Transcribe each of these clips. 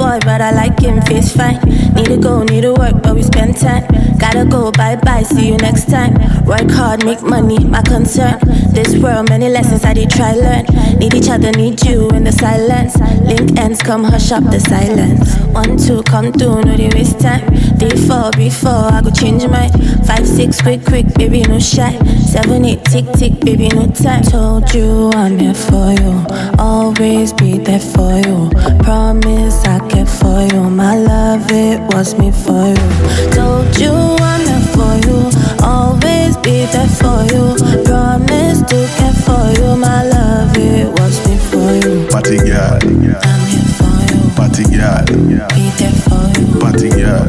boy, but I like him, face fine. Need to go, need to work, but we spend time. Gotta go, bye-bye, see you next time. Work hard, make money, my concern. This world, many lessons I did try learn. Need each other, need you in the silence. Link ends, come hush up the silence. 1, 2, come through, no they waste time. 3, 4, before I go change mine. 5, 6, quick, baby, no shy. 7, 8, tick, baby, no time. Told you I'm here for you, always be there for you. Promise I care for you, my love, it was me for you. Told you I'm here for you, always be there for you. Promise to care for you, my love, it was me for you. Party girl, I'm here for you, party girl, be there for you. party girl,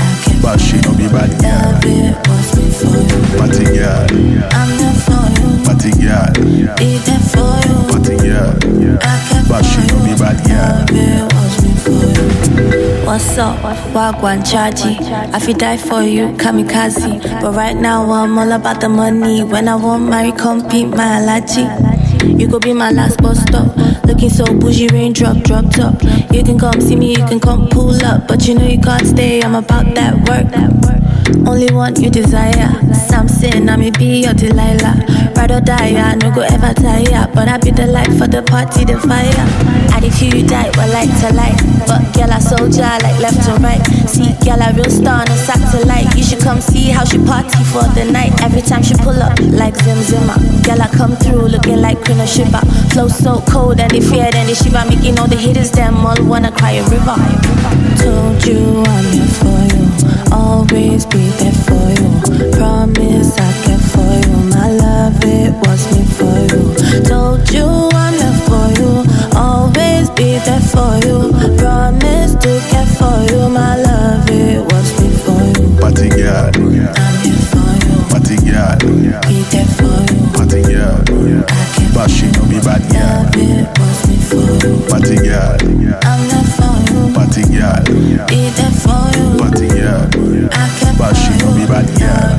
but she no be bad girl. Love, it was me for you. Party girl, I'm here for you, party girl, be there for you. party girl, I care but she for no you. be bad girl. Love, it was me for you. What's up? Wagwan Chaji. I feel die for you, kamikaze. But right now I'm all about the money. When I want marry, compete my allergy. You could be my last bus stop. Looking so bougie, raindrop, drop top. You can come see me, you can come pull up. But you know you can't stay, I'm about that work. Only one you desire. Samson, I may be your Delilah. Ride or die, I no go ever tire. But I be the light for the party, the fire. Attitude die, but light to light. But girl, I soldier like left to right. See, girl, I real star on a satellite. You should come see how she party for the night. Every time she pull up, like Zim Zimmer. Girl, I come through looking like Queen of Shiva. Flow so cold and they fear, then they shiver. Making all the haters, them all wanna cry a river. Told you I'm here for you, always be there for you. Promise I care for you, my love, it was me for you. Told you I'm here for you, always be there for you. Promise to care for you, my love, it was me for you. Party girl, I'm here for you, party girl, be there for you. party girl, I care but she no be bad girl. love, it was me for you. Party girl, I'm there for you, party girl, be there for you. party girl, I care but she no be bad girl.